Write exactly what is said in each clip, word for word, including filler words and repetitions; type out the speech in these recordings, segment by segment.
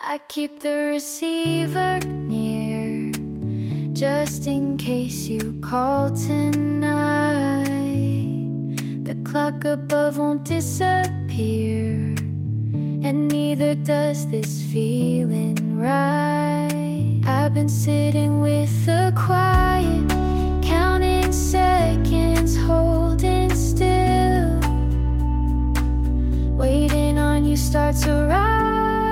I keep the receiver near, just in case you call tonight. The clock above won't disappear, and neither does this feeling right. I've been sitting with the quiet, counting seconds, holding still, waiting on you start to rise.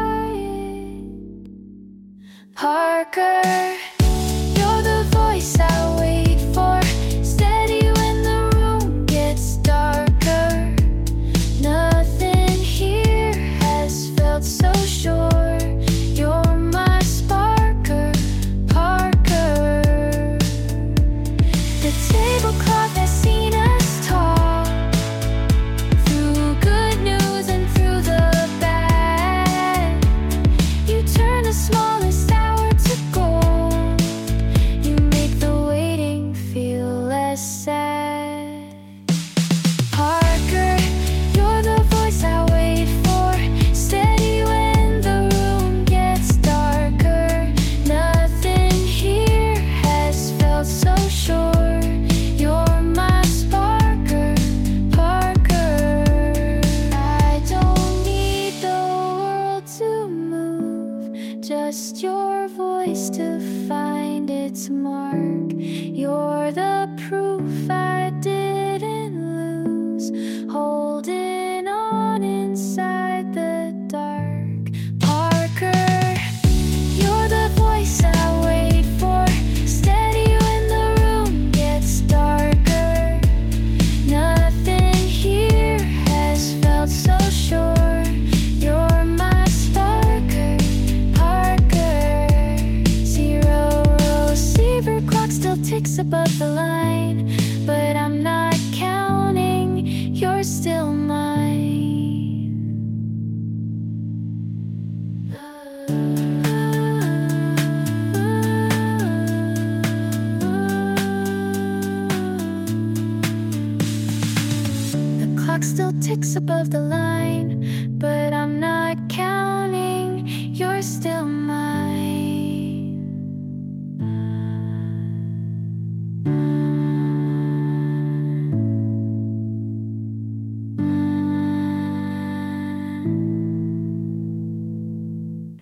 Parker, you're the voice I wait for, steady when the room gets darker. Nothing here has felt so sure. You're my sparker, Parker. The tablecloth has seen us talk, through good news and through the bad. You turn the smallest hour to gold. You make the waiting feel less sad. Parker, you're the voice I wait for, steady when the room gets darker. Nothing here has felt so sure. You're my sparker, Parker. I don't need the world to move, just your voice to find its mark. You're the proof I didn't lose, holding on inside the dark. Parker, you're the voice I wait for, steady when the room gets darker. Nothing here has felt so sure. You're my sparker, Parker. Zero receiver clock still ticks above the line, but I'm not counting, you're still mine. The clock still ticks above the line, but I'm not counting.